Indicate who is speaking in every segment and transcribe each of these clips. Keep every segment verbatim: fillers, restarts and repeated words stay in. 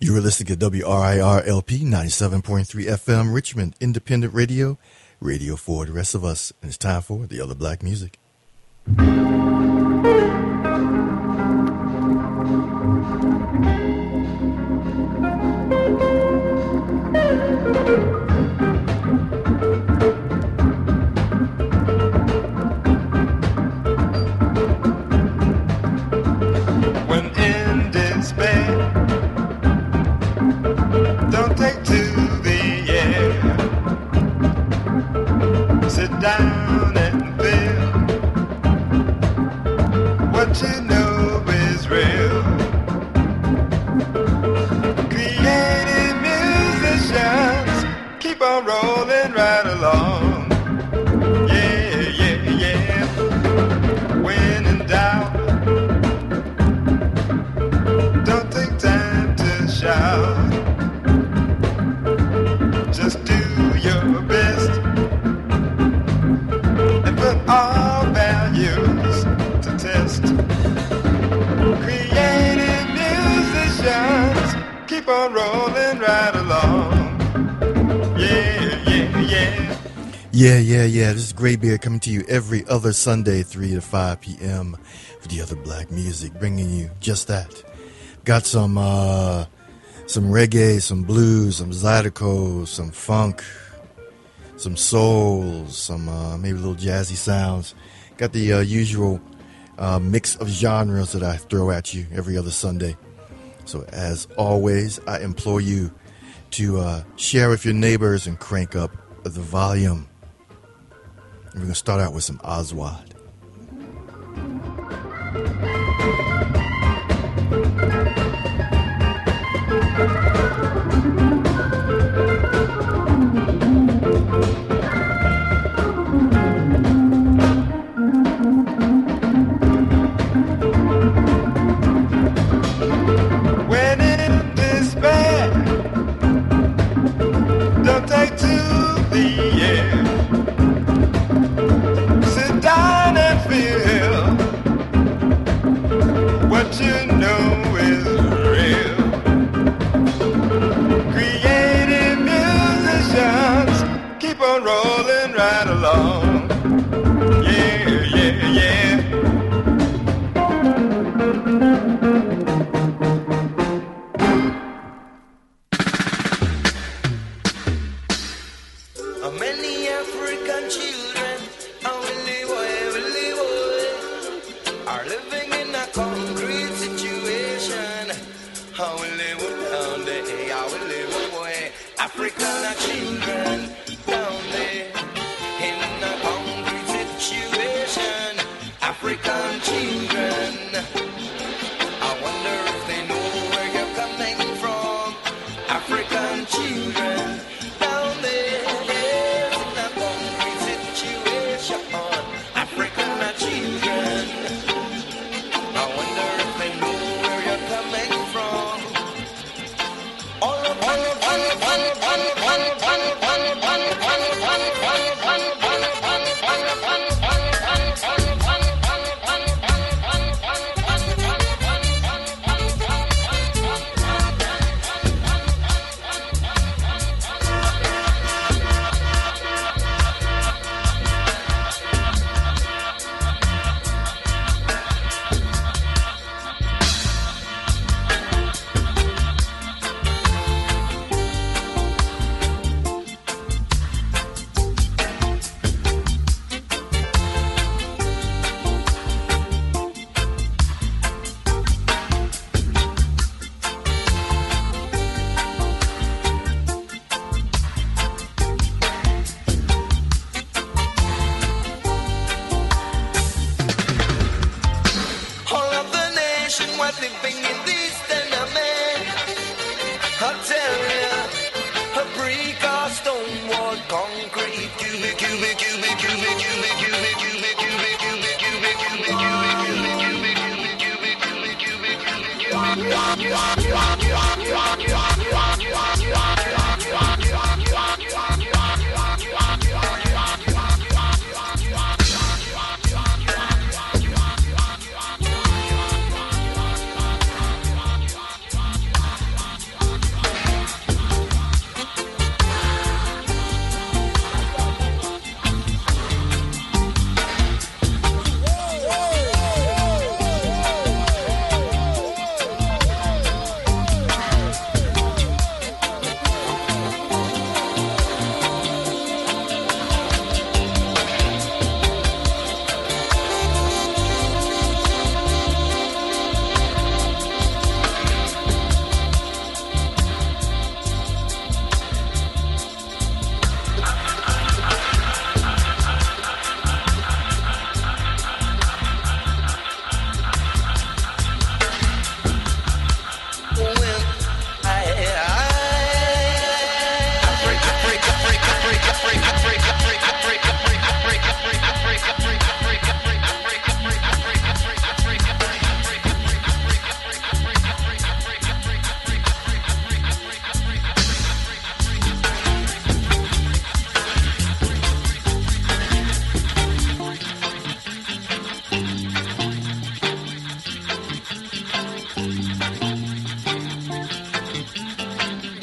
Speaker 1: You are listening to W R I R L P ninety-seven point three F M, Richmond Independent Radio, radio for the rest of us. And it's time for the other black music.
Speaker 2: Down and feel what you know is real. Creative musicians keep on rolling right along. Yeah, yeah, yeah. When in doubt, don't take time to shout. Just do your best. All values to test. Creative musicians keep on rolling right along. Yeah, yeah, yeah.
Speaker 1: Yeah, yeah, yeah. This is Graybeard coming to you every other Sunday, three to five p.m. for the other black music, bringing you just that. Got some, uh, some reggae, some blues, some zydeco, some funk, some soul, some uh, maybe a little jazzy sounds. Got the uh, usual uh, mix of genres that I throw at you every other Sunday. So as always, I implore you to uh, share with your neighbors and crank up the volume. And we're going to start out with some Oswald.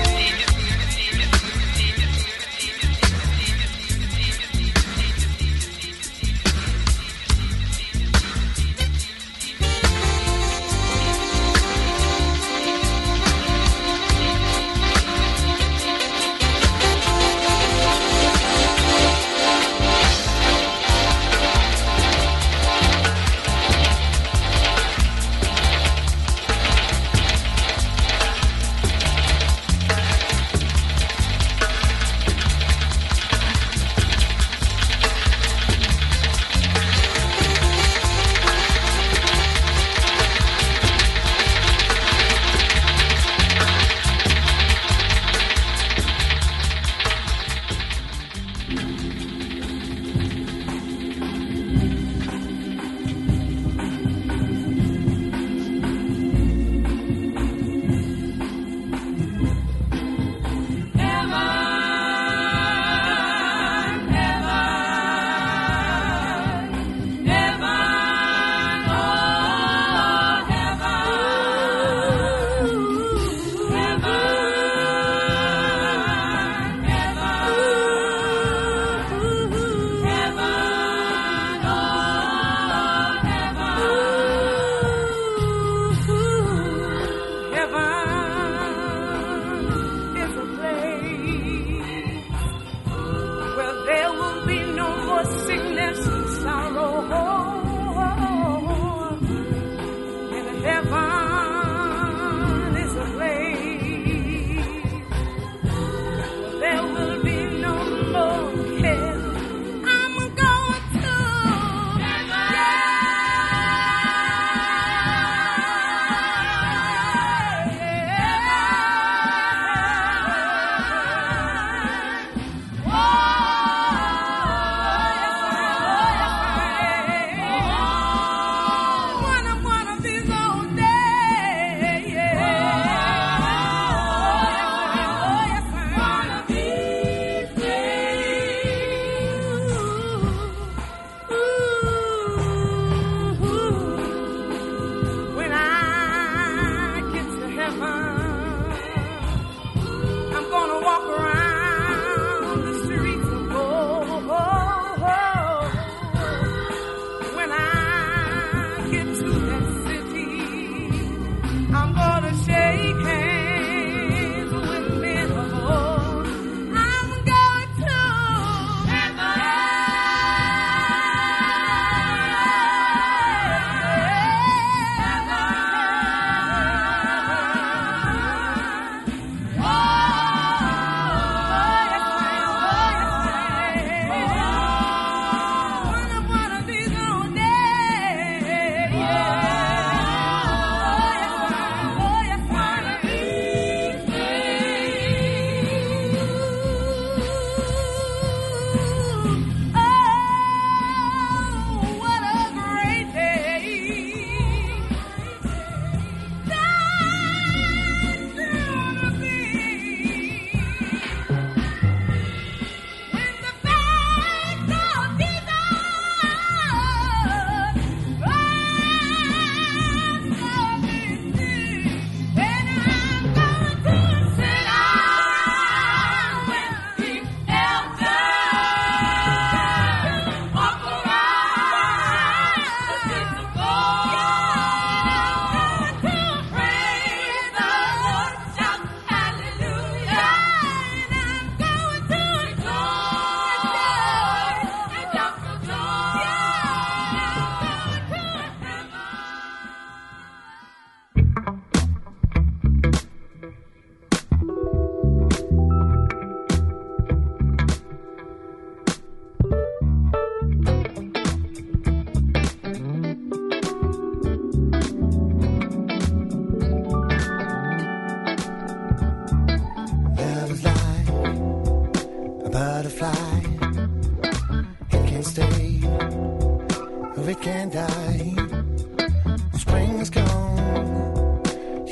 Speaker 3: It can die. Spring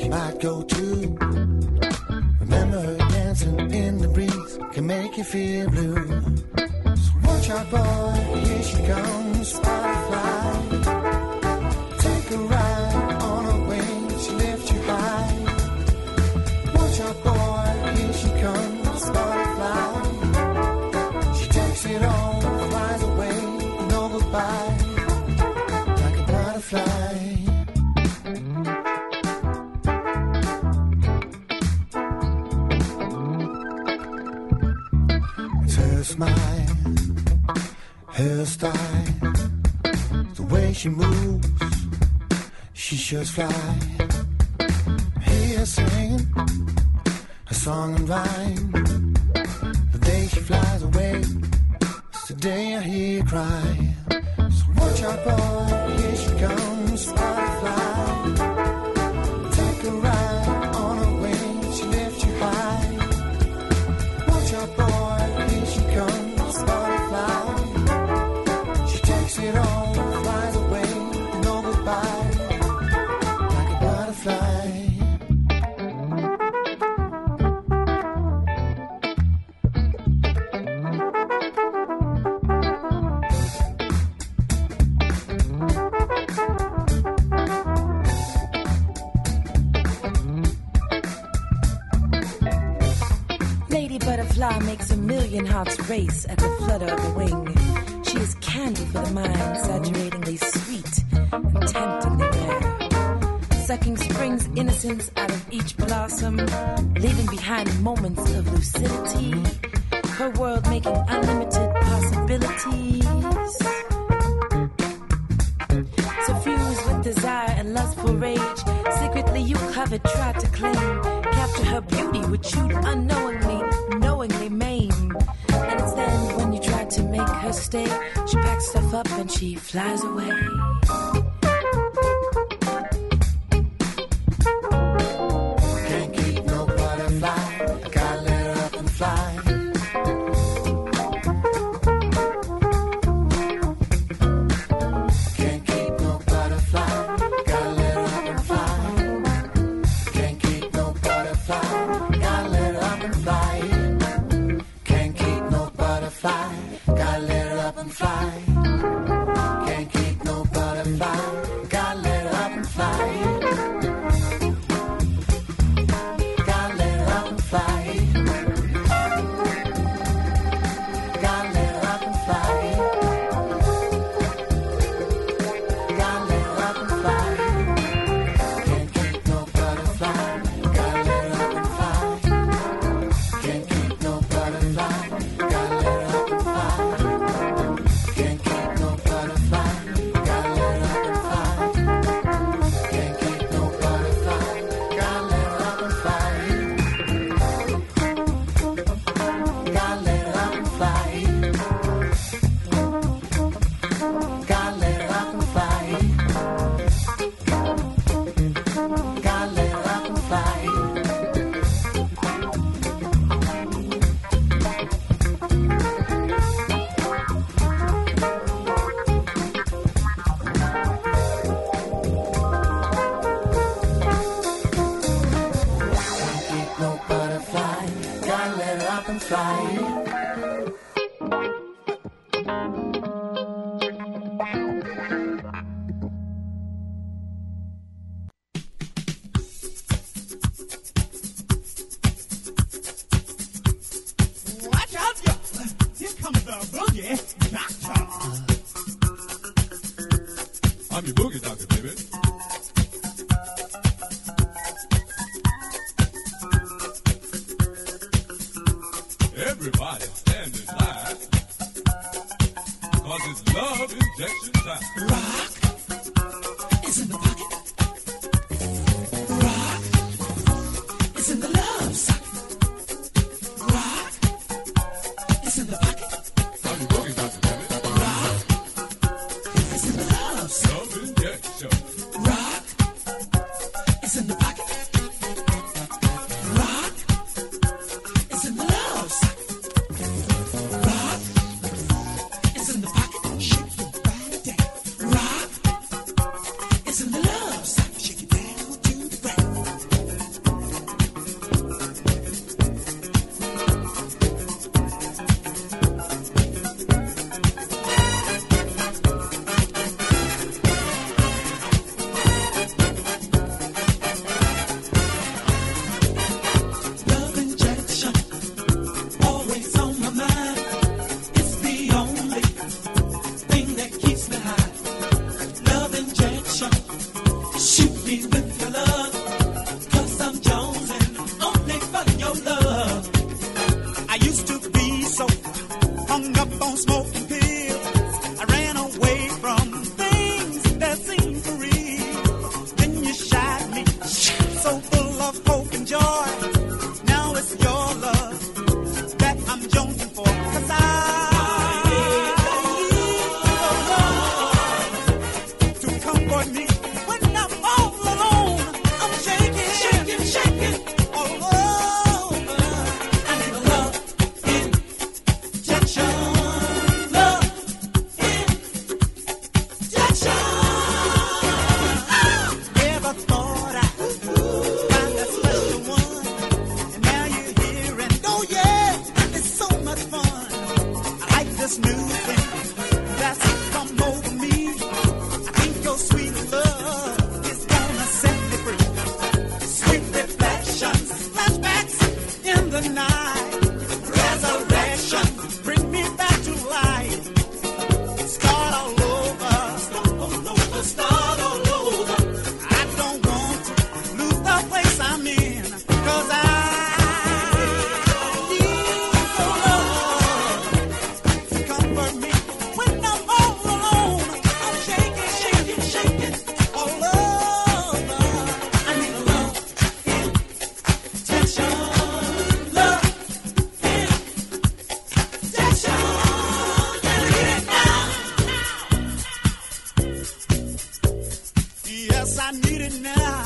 Speaker 3: might go too. Remember her dancing in the breeze can make you feel blue. So watch out, boy, here she comes, butterfly. Take a ride on her wings, she lifts you high. Watch out, boy, here she comes, butterfly. She takes it all, flies away, no goodbye, like a butterfly. It's her smile, her style, the way she moves, she sure fly. Hear her singing her song and rhyme. The day she flies away, it's the day I hear her cry. So watch out, boy, here she comes, butterfly. Take a ride on her wings, she lifts you high. Watch out, boy, here she comes, butterfly. She takes it all, flies away, no goodbye, like a butterfly.
Speaker 4: Lady Butterfly makes a million hearts race at the flutter of the wing. She is candy for the mind, exaggeratingly sweet and temptingly rare. Sucking spring's innocence out of each blossom, leaving behind moments of lucidity. Her world making unlimited possibilities. Suffused with desire and lustful rage, secretly you covet, try to claim. Capture her beauty, which you'd unknowingly, knowingly maim. And it's then when you try to make her stay, she packs stuff up and she flies away.
Speaker 3: Can't keep no butterfly, gotta let her up and fly. Can't keep no butterfly, gotta let her up and fly. Can't keep no butterfly, gotta let her up and fly. Can't keep no butterfly, gotta let her up and fly. Can't keep no butterfly, gotta let her up and fly. Gotta let her up and fly. Gotta let her up and fly. Gotta let her up and fly. Can't keep no butterfly. Gotta let her up and fly. Can't keep no butterfly. Gotta let her up and fly. Can't keep no butterfly. Gotta let her up and fly. Can't keep no butterfly. Gotta let her up and fly. Gotta let her up and fly. Gotta let her up and fly. Gotta let her up and fly. Can't keep no butterfly. Gotta let her up and fly.
Speaker 5: Watch out, y'all. Here comes the boogie doctor.
Speaker 6: I'm your boogie doctor, baby. Everybody stand in line, cause it's love injection time.
Speaker 5: Rock is in the pocket. Rock is in the love socket. Rock is in the pocket.
Speaker 6: I'm your boogie doctor, baby.
Speaker 5: Rock is in the love socket.
Speaker 6: Love injection.
Speaker 5: Rock me with your love, 'cause I'm jonesing only for your love. I used to be so hung up on smoking pills. I ran away from things that seemed for real. Then you shot me, so full of hope and joy. Now it's your love that I'm jonesing for, 'cause I me when I'm all alone. I'm shaking, shaking, shaking all over. I need a love injection, love injection. Never thought I'd find that special one, and now you're here, and oh yeah, it's so much fun. I like this new thing that's come over me. Your sweet love is gonna set me free. Sweet reflections, flashbacks in the night. Resurrection, bring me back to life. Start all over, start all over, start all over. I don't want to lose the place I'm in, 'cause I need your love to comfort me when I'm all alone. I'm shaking, shaking, shaking all over. I need a love injection, love injection. Can I get it now? Yes, I need it now.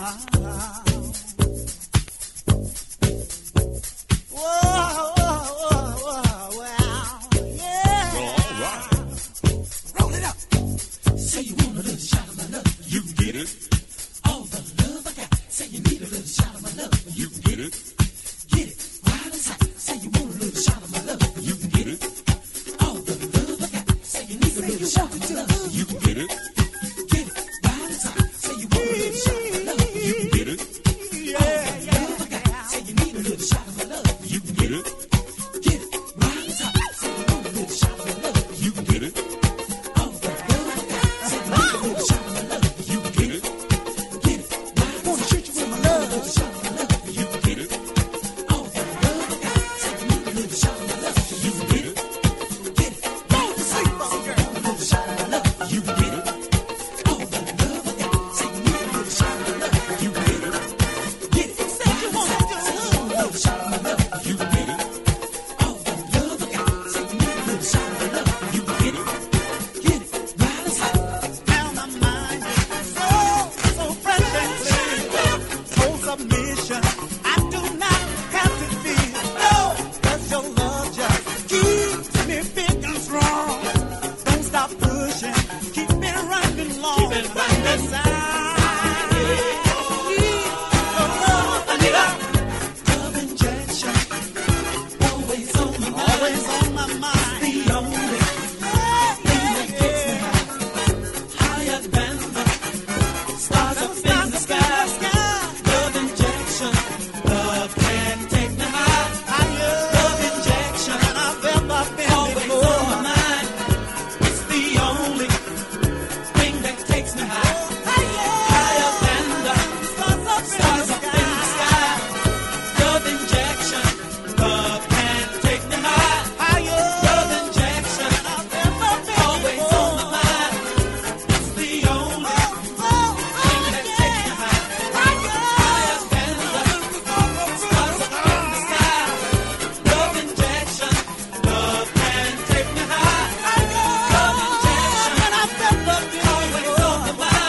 Speaker 5: Whoa, whoa, whoa, whoa, wow, yeah.
Speaker 6: All right.
Speaker 5: Roll it up. Say you want a little shot of my love.
Speaker 6: You get it.
Speaker 5: All the love I got. Say you need a little shot of my love.
Speaker 6: You get it.
Speaker 5: Get it right inside. Say you want a little shot of my love.
Speaker 6: You get it.
Speaker 5: All the love I got. Say you need a little shot of my love.
Speaker 6: You get it.
Speaker 5: Get it right inside. Say you want a little shot of my love.
Speaker 6: You get it.
Speaker 5: Yeah, yeah. Love I got. Say you need a little shot of my love.
Speaker 6: You get it.
Speaker 5: Get it right inside. Say you want a little shot of my love.
Speaker 6: You get it.
Speaker 5: All the love I got. Say you need a little shot of my love.
Speaker 6: You get it.
Speaker 5: Get it right. Wanna treat you with my love. A little shot of my love.
Speaker 6: You get it.
Speaker 5: All the love I got. Say you need a little shot of my love.
Speaker 6: You get it.
Speaker 5: Get it. Fall asleep, oh girl. A little shot of my love.
Speaker 6: You get it.
Speaker 5: All the love I got. Say you need a little shot of my love.
Speaker 6: You get it.
Speaker 5: Get it. Say you want a little shot of my love.
Speaker 6: You get it.
Speaker 5: All the love I got. Say you need a little shot of my love.
Speaker 6: You get it.
Speaker 5: Get it. Right inside. Now my mind is so, so fresh and clear. Full submission. I do not have to feel. No. 'Cause your love just keeps me big and strong. Don't stop pushing. Keep me running long. Keep it running. I need a love injection. Always on my mind. Always on my mind. The only thing that gets me higher than the stars up in the sky. Love injection. Love can take me high. Love injection. I've ever been always on my mind. It's the only thing that takes me high. Higher than the stars up in the sky. Love injection. Love can take me high. Love injection. I've ever been always on my mind. It's the only thing that takes me high. Higher than the stars up in the sky. Love injection. Love can take me high. Love injection. I've ever been always on my mind.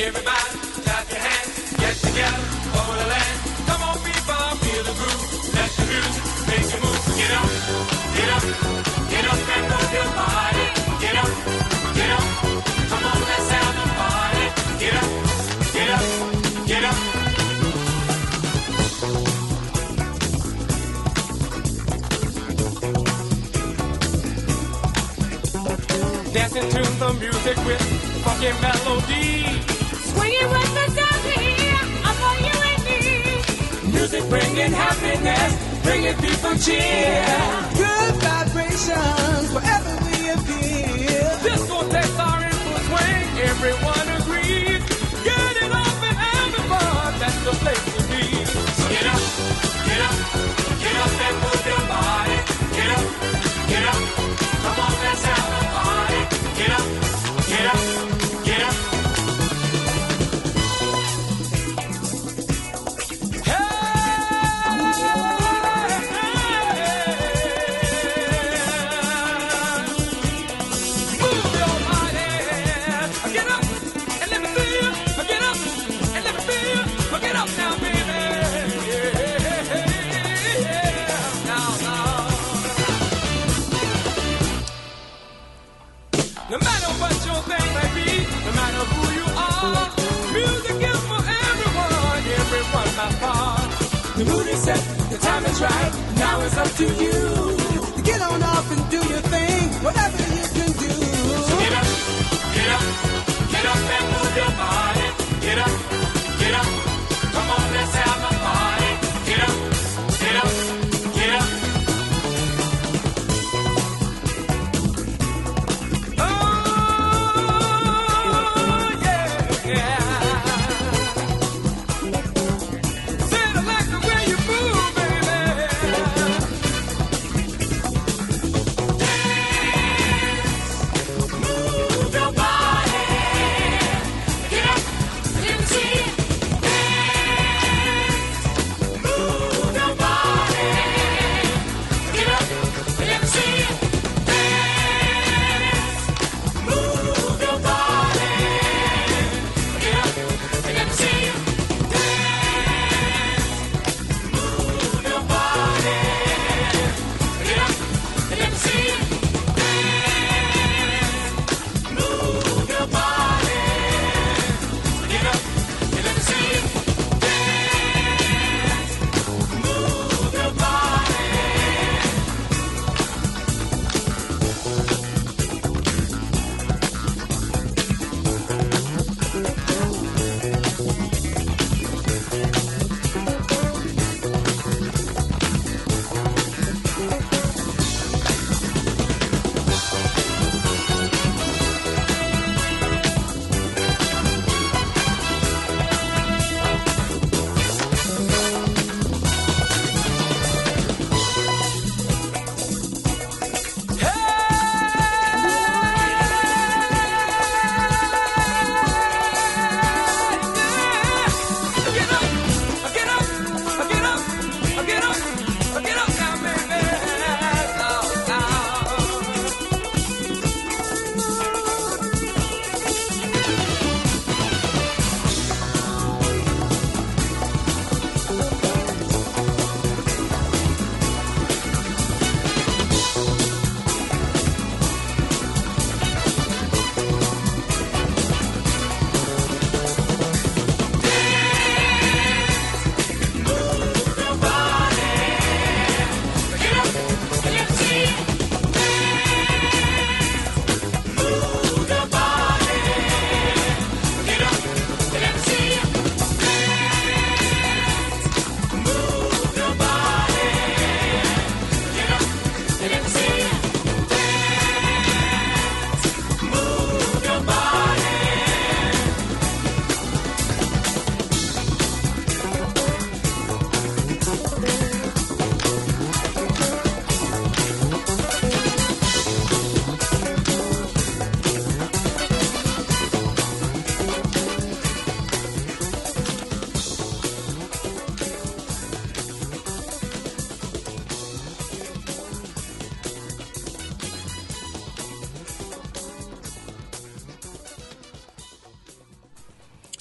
Speaker 5: Everybody, clap your hands, get together for the land. Come on, people, feel the groove. Let the music make you move. Get up, get up, get up and move your body. Get up, get up, come on, let's have a party. Get up, get up, get up. Dancing to the music with funky melody.
Speaker 7: Swinging with the sound we hear, up for you and me.
Speaker 5: Music bringing happiness, bringing people cheer.
Speaker 8: Good vibrations wherever we appear.
Speaker 5: Discotheques are in full swing, everyone agrees. Get it up and have the fun, that's the place to be. So get up, get up, get up and move your body. Get up, get up, come on, let's have a party. Get up, get up, get up. No matter what your thing may be, no matter who you are, music is for everyone, everyone my part. The mood is set, the time is right, now it's up to you.
Speaker 8: Get on up and do your thing, whatever you can do.
Speaker 5: So get up, get up, get up and move your body. Get up, get up, come on, let's have a party. Get up, get up, get up.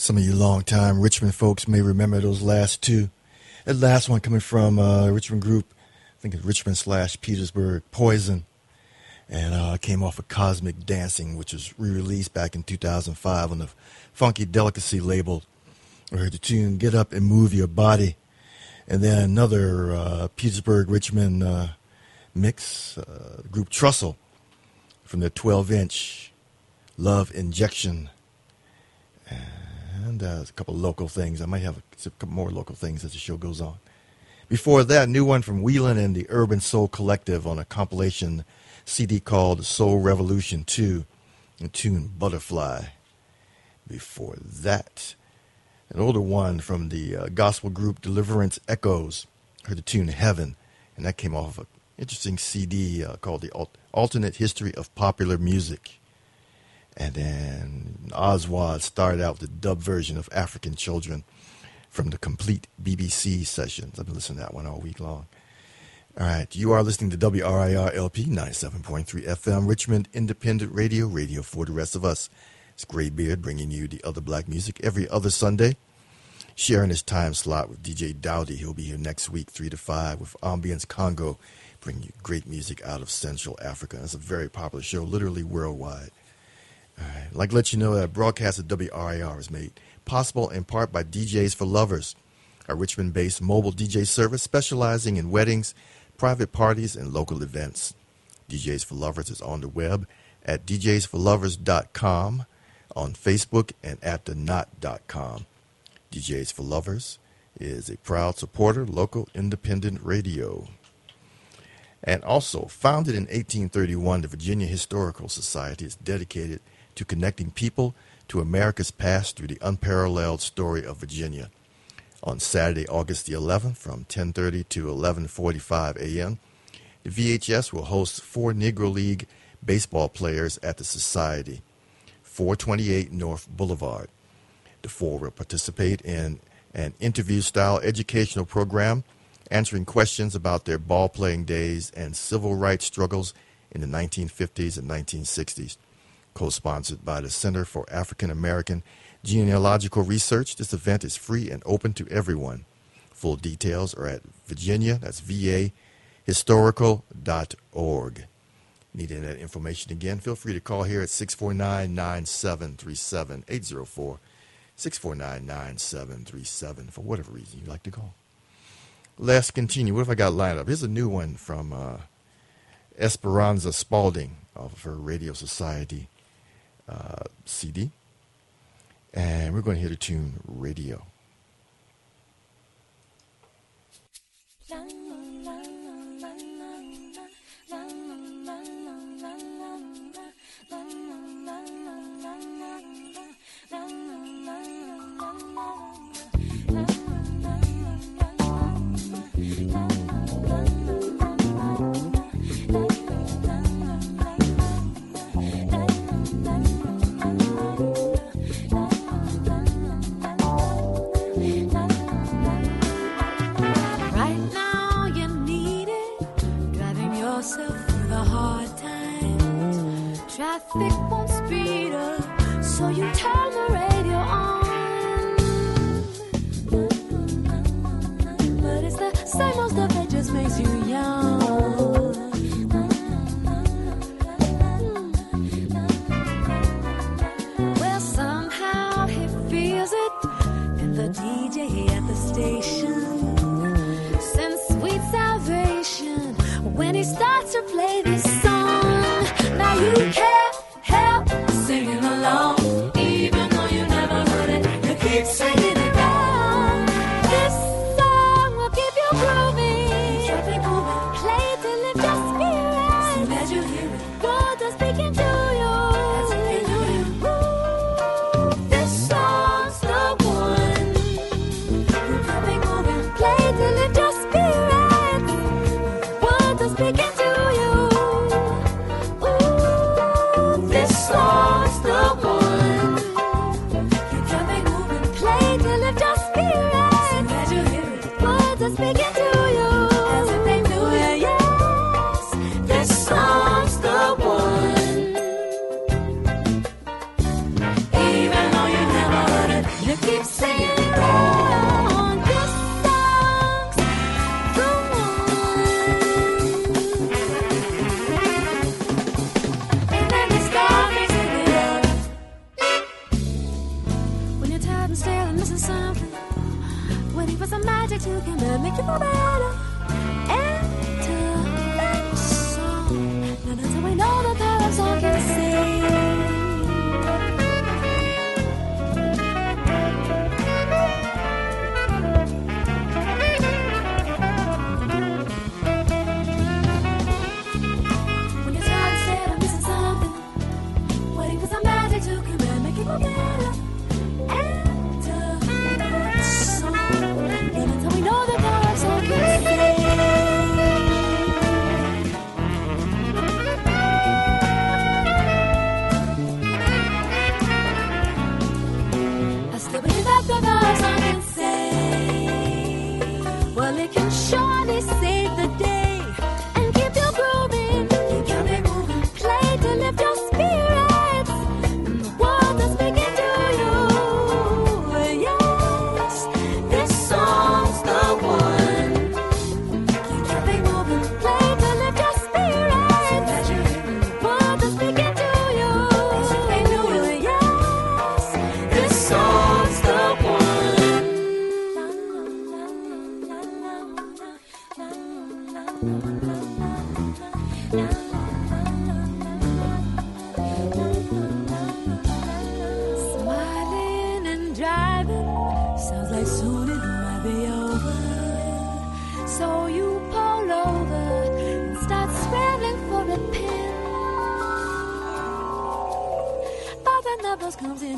Speaker 1: Some of you long-time Richmond folks may remember those last two. That last one coming from uh, Richmond group, I think it's Richmond slash Petersburg, Poison. And uh, came off of Cosmic Dancing, which was re-released back in two thousand five on the Funky Delicacy label. We heard the tune Get Up and Move Your Body. And then another uh, Petersburg Richmond uh, mix, uh, group Trussell, from their twelve-inch Love Injection. And uh, a couple local things. I might have a, a couple more local things as the show goes on. Before that, new one from Whelan and the Urban Soul Collective on a compilation C D called Soul Revolution two, and tune Butterfly. Before that, an older one from the uh, gospel group Deliverance Echoes, heard the tune Heaven, and that came off of an interesting C D uh, called The Al- Alternate History of Popular Music. And then Oswald started out with the dub version of African Children from the complete B B C sessions. I've been listening to that one all week long. All right, you are listening to W R I R L P ninety-seven point three F M, Richmond Independent Radio, radio for the rest of us. It's Graybeard bringing you the other black music every other Sunday. Sharing his time slot with D J Dowdy. He'll be here next week, three to five, with Ambience Congo, bringing you great music out of Central Africa. It's a very popular show, literally worldwide. All right, I'd like to let you know that broadcast at W R I R is made possible in part by D Js for Lovers, a Richmond-based mobile D J service specializing in weddings, private parties, and local events. D Js for Lovers is on the web at d js for lovers dot com, on Facebook, and at the knot dot com. D Js for Lovers is a proud supporter of local independent radio. And also, founded in eighteen thirty-one, the Virginia Historical Society is dedicated to connecting people to America's past through the unparalleled story of Virginia. On Saturday, August the eleventh, from ten thirty to eleven forty-five a.m., the V H S will host four Negro League baseball players at the Society, four twenty-eight North Boulevard. The four will participate in an interview-style educational program answering questions about their ball-playing days and civil rights struggles in the nineteen fifties and nineteen sixties. Co-sponsored by the Center for African American Genealogical Research, this event is free and open to everyone. Full details are at Virginia, that's V A, historical dot org. Needing that information again, feel free to call here at six four nine, nine seven three seven, eight zero four, six four nine, nine seven three seven, for whatever reason you'd like to call. Let's continue. What have I got lined up? Here's a new one from uh, Esperanza Spalding off of her Radio Society uh, C D. And we're going to hear the tune Radio.
Speaker 9: Traffic won't speed up, so you turn the radio on. But it's the same old stuff that just makes you young. Well, somehow he feels it, and the D J at the station sends sweet salvation when he starts to play this song. Now you can't help singing along, even they can surely save the day and keep you grooving. Keep it moving. Play to lift your spirits. And the world is speaking to you. Yes, this song's the one. Keep it moving. Play to lift your spirits. The world is speaking to you. Yes, this song's the Smiling and driving sounds like soon it might be over. So you pull over and start scrambling for a pen. But then the bus comes in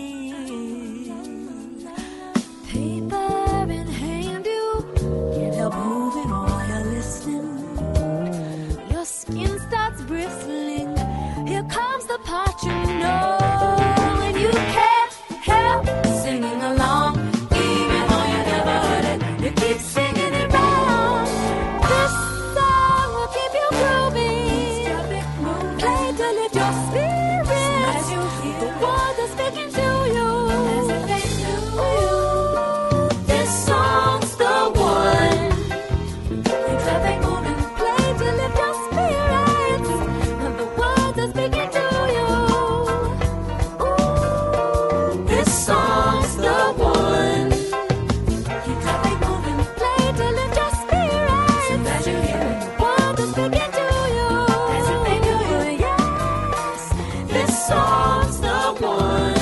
Speaker 9: again. Paper in hand, you can't help moving while you're listening. Your skin starts bristling. Here comes the part you know, and you can't help singing along, even though you never heard it. You keep singing it wrong. This song will keep you grooving. Play to lift your spirits. The world is speaking to you. This song's the one. Keep traffic moving. Play to lift your spirits. And the world is speaking to you. Ooh, this song's the one. Keep traffic moving. Play to lift your spirits. So glad you're here. The world is speaking to you. Yes, this song's the one.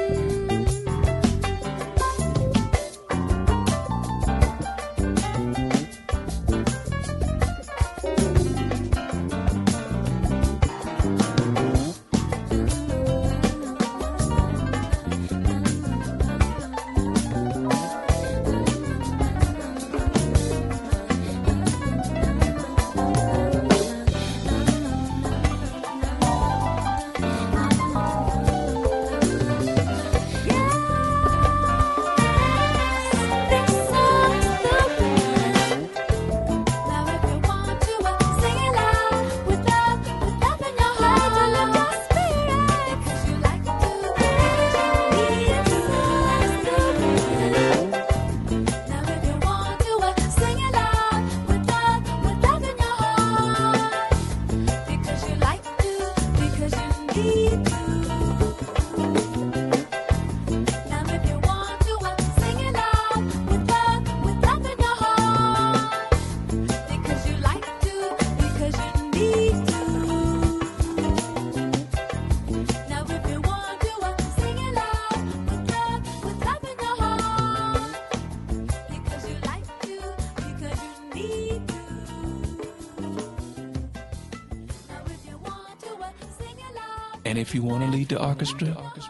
Speaker 10: And if you want to lead the orchestra,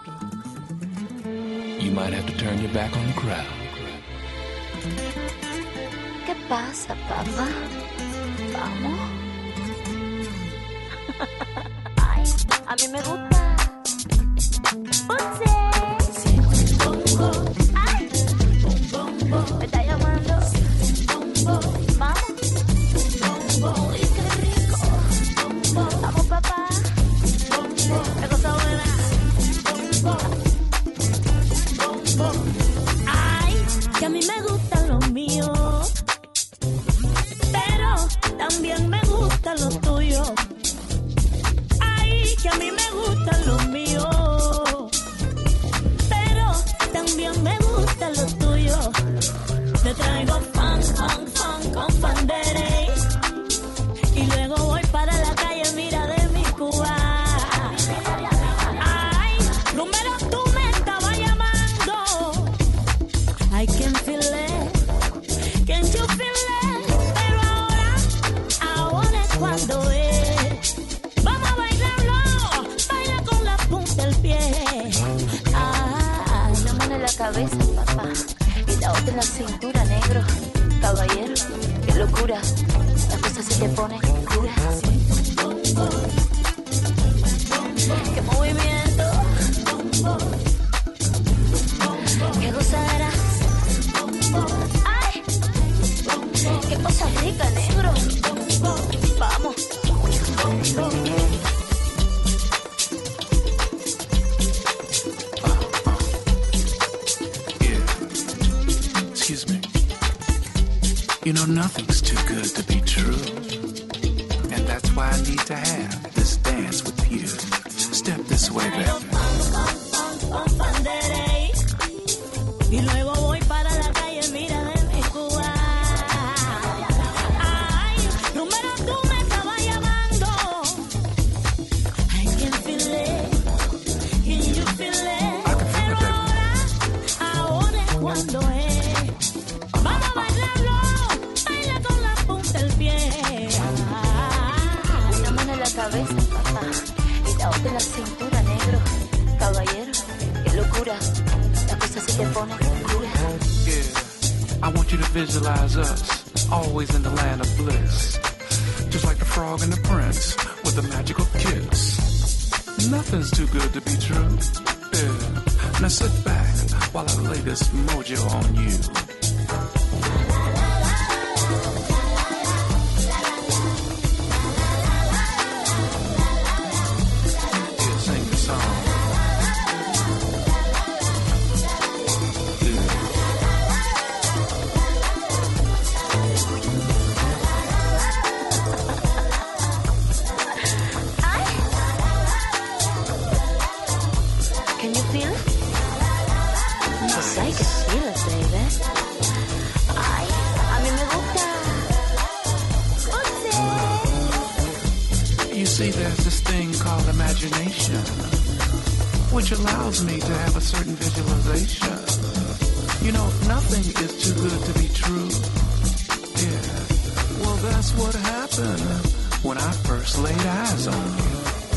Speaker 10: you might have to turn your back on the crowd.
Speaker 9: ¿Qué pasa, papá? Vamos. Ay, a mí me gusta. Ponce. Ay, me está llamando. Vamos. Uy, qué rico. Vamos, papá. Qué cosa buena. Ay, que a mí me gusta lo mío, pero también me gusta lo tuyo. Ay, que a mí me gusta lo mío, pero también me gusta lo tuyo. Te traigo funk, funk, funk con pandere y luego voy para la calle, mira de mi Cuba. Ay, número tú me estabas llamando. I can feel it, can you feel it? Pero ahora, ahora es cuando es. Vamos a bailarlo, baila con la punta del pie. Ah, una mano en la cabeza, papá, y la otra en la cintura, negro. Caballero, qué locura, la cosa se te pone dura. Qué movimiento, qué gozadera. Ay, Qué cosa rica, negro. Vamos.
Speaker 10: Excuse me. You know, nothing's too good to be true. And that's why I need to have this dance with you. Step this way, baby.
Speaker 9: Y luego voy para la calle, mira de mi Cuba. Ay, número tú me estaba llamando. I can feel it, can you feel it? Pero ahora, ahora es cuando es. Vamos a bailarlo, baila con la punta del pie. Una mano en la cabeza, papá, y la otra en la cintura, negro. Caballero, qué locura.
Speaker 10: Yeah, I want you to visualize us, always in the land of bliss. Just like the frog and the prince, with a magical kiss. Nothing's too good to be true. Yeah, now sit back while I lay this mojo on you. Yeah, sing the song. See, there's this thing called imagination, which allows me to have a certain visualization. You know, nothing is too good to be true. Yeah, well, that's what happened when I first laid eyes on you.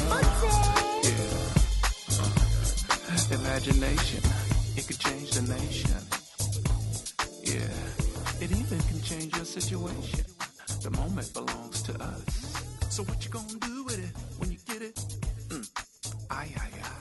Speaker 10: Yeah, imagination, it could change the nation. Yeah, it even can change your situation. The moment belongs to us. So what you gonna do with it when you get it? Mm. Ay, ay, ay.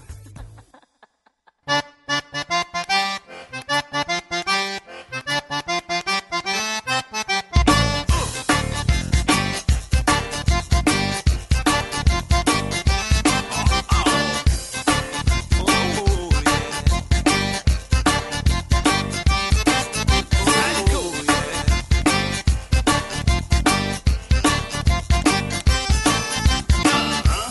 Speaker 2: Uh-huh.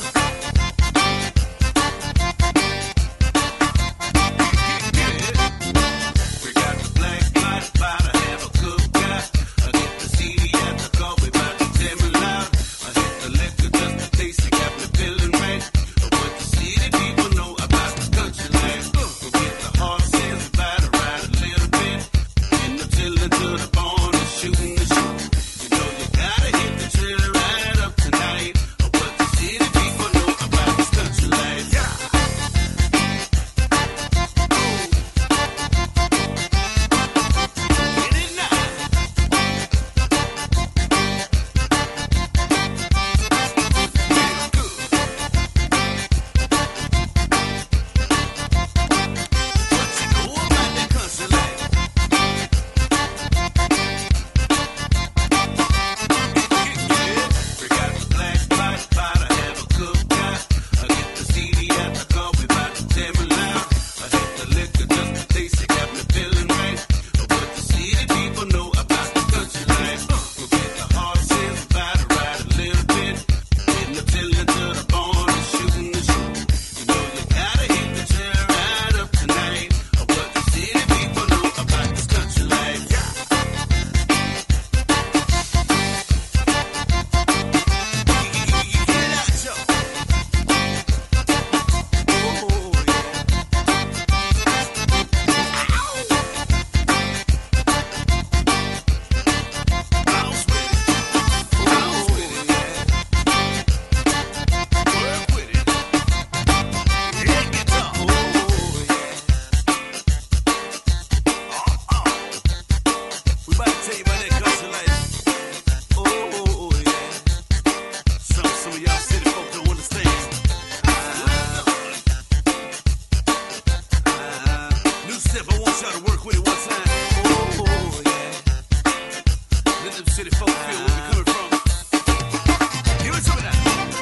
Speaker 11: city folk feel where we coming from. Give us some of that.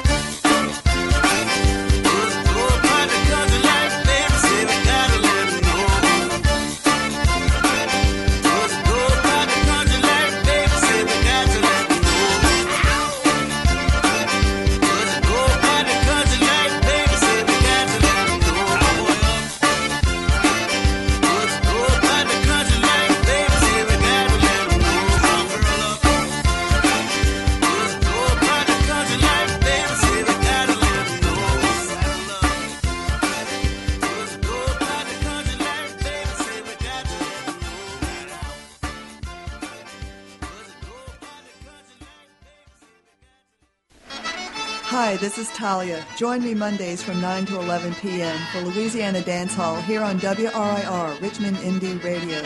Speaker 12: Hi, this is Talia. Join me Mondays from nine to eleven p.m. for Louisiana Dance Hall here on W R I R, Richmond Indie Radio.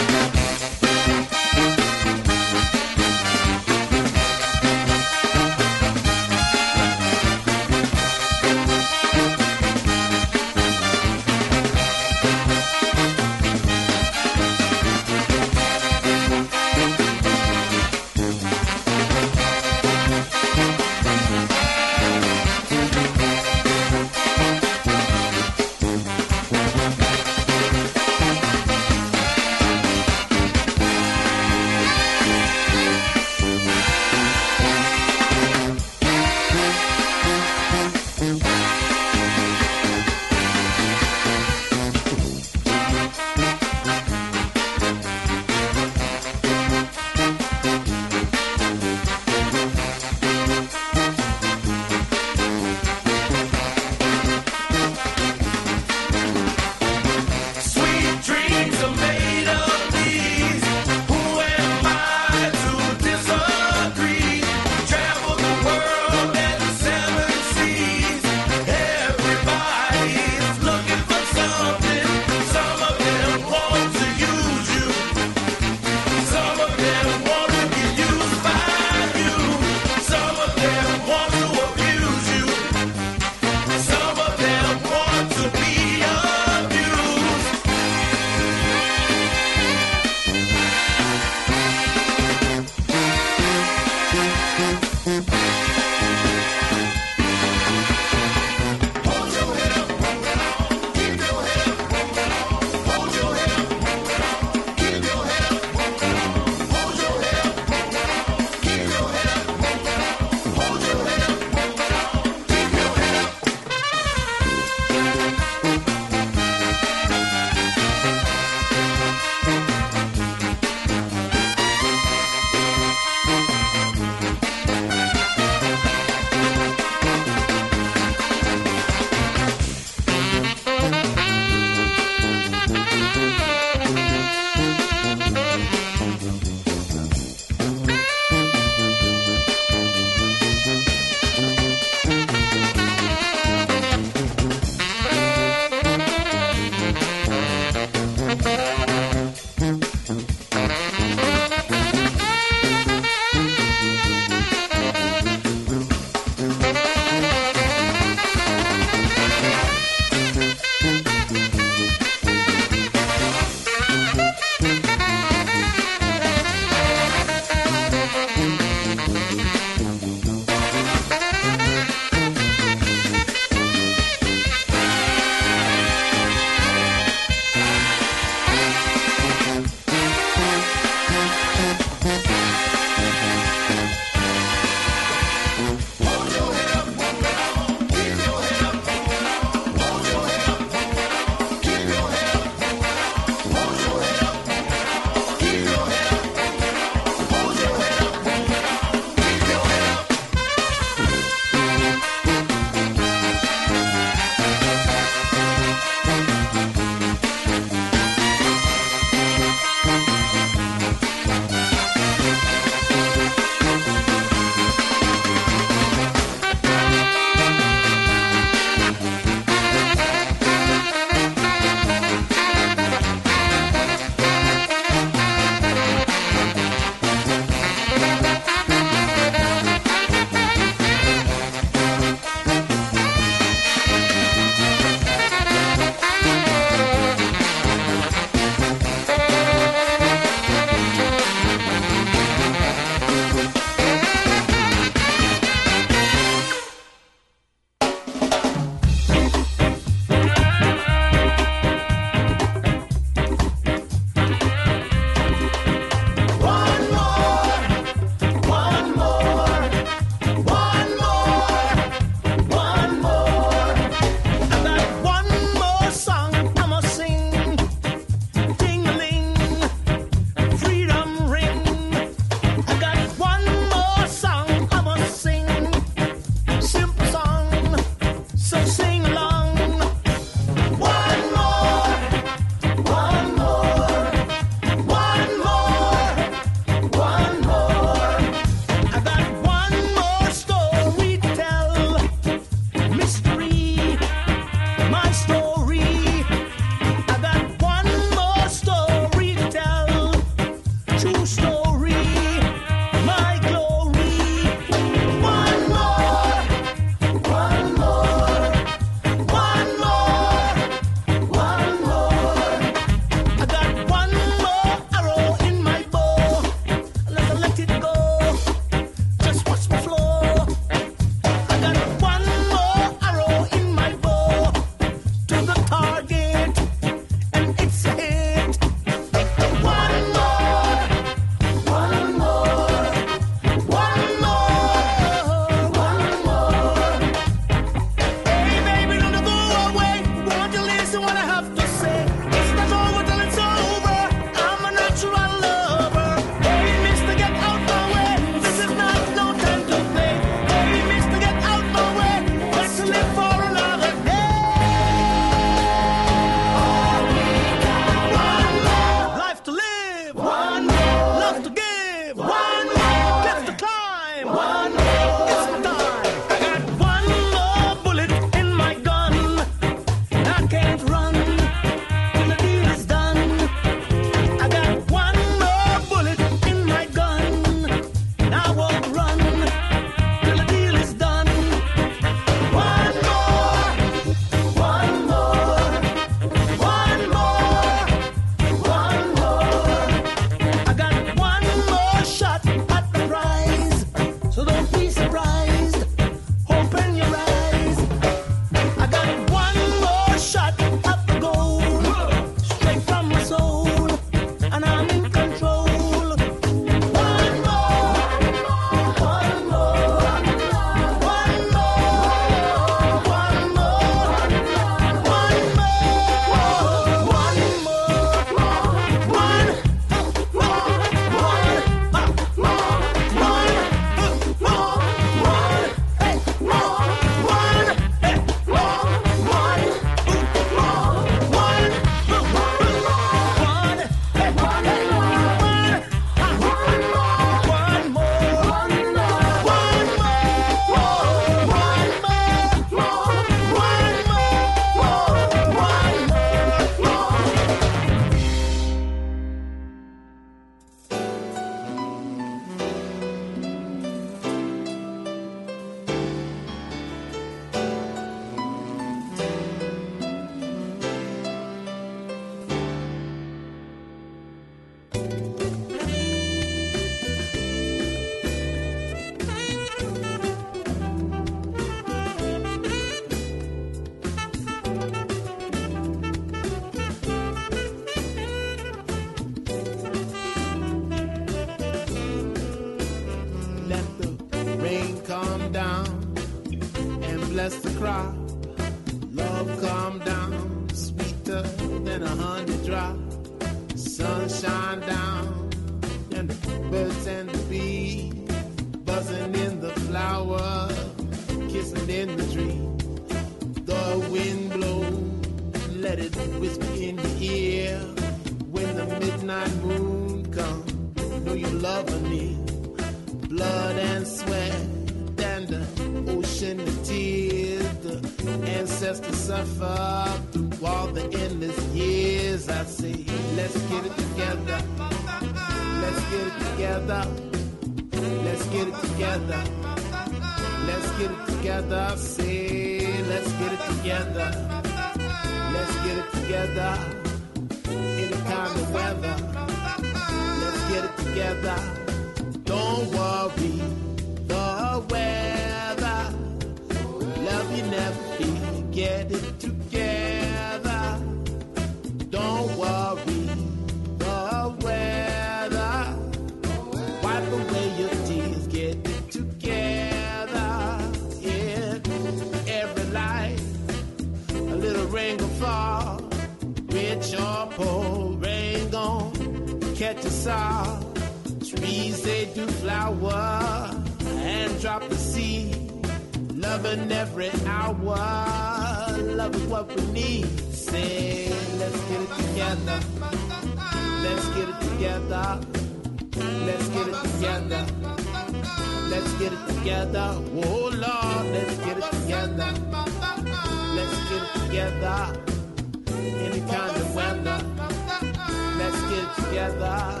Speaker 13: come down and bless the crop. Love come down, sweeter than a honey drop. Sun shine down, and the birds and the bees buzzing in the flower, kissing in the tree. The wind blows, let it whisper in your ear. When the midnight moon comes, know you love her near. Blood and sweat and the ocean of tears. The ancestors suffer through all the endless years. I say, let's get it together. Let's get it together. Let's get it together. Let's get it together. Say, let's get it together. Let's get it together. Any kind of weather. Let's get it together. Don't worry, the weather. Love you never be. Get it together. Don't worry, the weather. Wipe away your tears. Get it together. In every life, a little rain will fall. Rich or poor, rain gon' catch us all. Trees, they do flower and drop the seed. Loving every hour. Love is what we need. Say, let's get it together. Let's get it together. Let's get it together. Let's get it together. Oh Lord, let's get it together. Let's get it together. Any kind of weather. Let's get it together.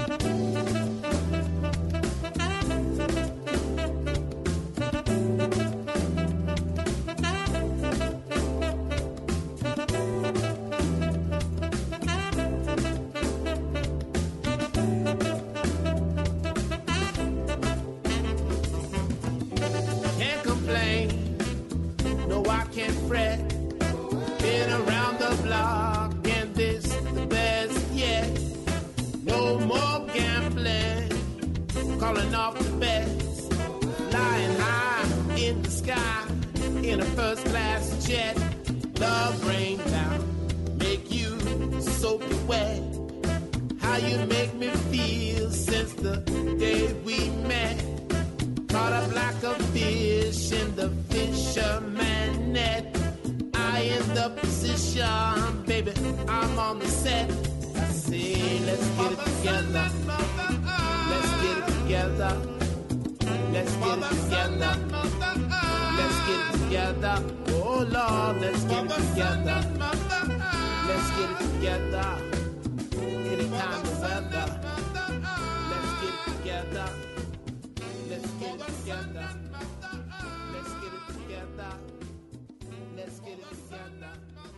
Speaker 13: Can't complain. No, I can't fret. Been around the block and this the best yet. No more gambling, calling off the bets. Flying high in the sky in a first class jet. Love rain down, make you soaking wet. How you make me feel since the day we met. Caught up like a fish in the fisherman net. I in the position, baby, I'm on the set. I say, let's get it together. Let's get it together. Let's get it together. Let's get it together. Oh Lord, let's get it together. Let's get it together. Any kind of weather. Let's get it together. Let's get it together. Let's get it together. Let's get it together. Let's get it together.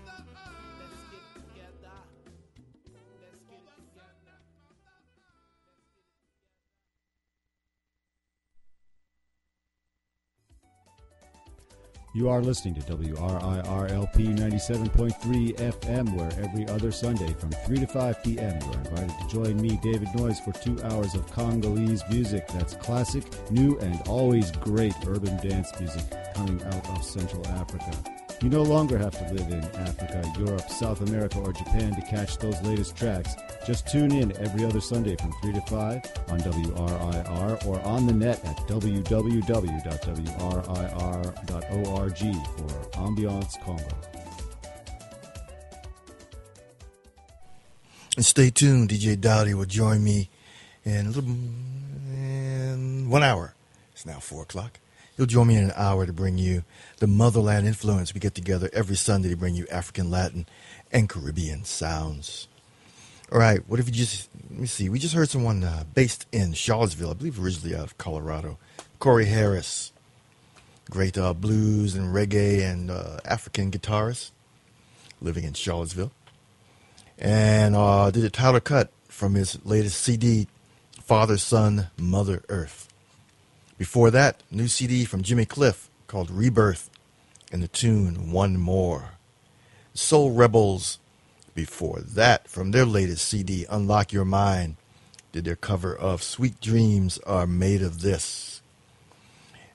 Speaker 13: Let's get it together.
Speaker 14: You are listening to W R I R L P ninety-seven point three F M, where every other Sunday from three to five p.m. you are invited to join me, David Noyes, for two hours of Congolese music. That's classic, new, and always great urban dance music coming out of Central Africa. You no longer have to live in Africa, Europe, South America, or Japan to catch those latest tracks. Just tune in every other Sunday from three to five on W R I R or on the net at w w w dot w r i r dot org for Ambiance Congo.
Speaker 1: And stay tuned. D J Dowdy will join me in a little in one hour. It's now four o'clock. He'll join me in an hour to bring you the Motherland Influence. We get together every Sunday to bring you African, Latin, and Caribbean sounds. All right, what if you just, let me see, we just heard someone uh, based in Charlottesville, I believe originally out of Colorado, Corey Harris, great uh, blues and reggae and uh, African guitarist, living in Charlottesville, and uh, did a title cut from his latest C D, Father, Son, Mother, Earth. Before that, new C D from Jimmy Cliff called Rebirth, and the tune One More. Soul Rebels, before that, from their latest C D, Unlock Your Mind, did their cover of Sweet Dreams Are Made of This.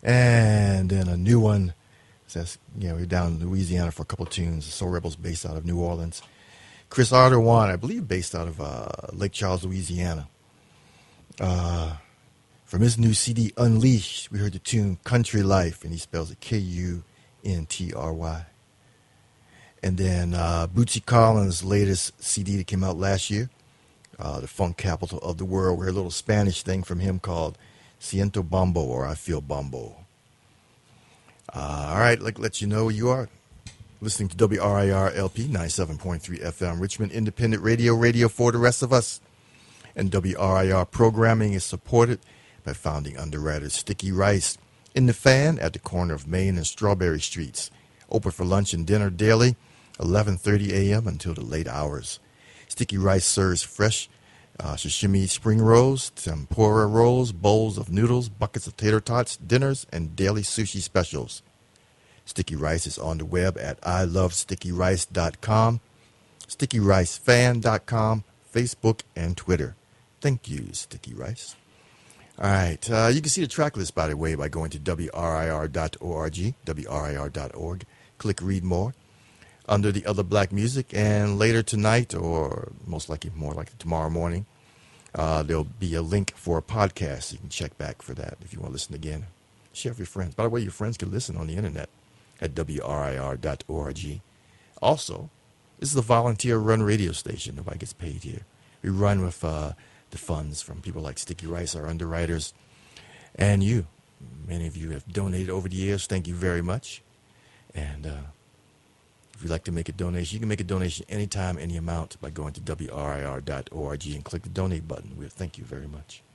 Speaker 1: And then a new one says, you know, we're down in Louisiana for a couple of tunes. The Soul Rebels based out of New Orleans. Chris Arderwan, I believe based out of uh, Lake Charles, Louisiana. Uh, from his new C D, Unleashed, we heard the tune Country Life, and he spells it K U N T R Y. And then uh, Bootsy Collins' latest C D that came out last year, uh, The Funk Capital of the World. We heard a little Spanish thing from him called Siento Bombo, or I Feel Bombo. Uh, all right, like let you know where you are. Listening to W R I R L P ninety-seven point three F M, Richmond Independent Radio, radio for the rest of us. And W R I R programming is supported by founding underwriter Sticky Rice in the Fan at the corner of Main and Strawberry Streets. Open for lunch and dinner daily, eleven thirty a.m. until the late hours. Sticky Rice serves fresh uh, sashimi spring rolls, tempura rolls, bowls of noodles, buckets of tater tots, dinners, and daily sushi specials. Sticky Rice is on the web at I love sticky rice dot com, sticky rice fan dot com, Facebook, and Twitter. Thank you, Sticky Rice. All right. Uh, you can see the track list, by the way, by going to W R I R dot org, W R I R dot org. Click Read More under the Other Black Music. And later tonight, or most likely more likely tomorrow morning, uh, there'll be a link for a podcast. You can check back for that if you want to listen again. Share with your friends. By the way, your friends can listen on the internet at W R I R dot org. Also, this is a volunteer-run radio station. Nobody gets paid here. We run with uh, the funds from people like Sticky Rice, our underwriters, and you. Many of you have donated over the years. Thank you very much. And uh, if you'd like to make a donation, you can make a donation anytime, any amount by going to W R I R dot org and click the donate button. We thank you very much.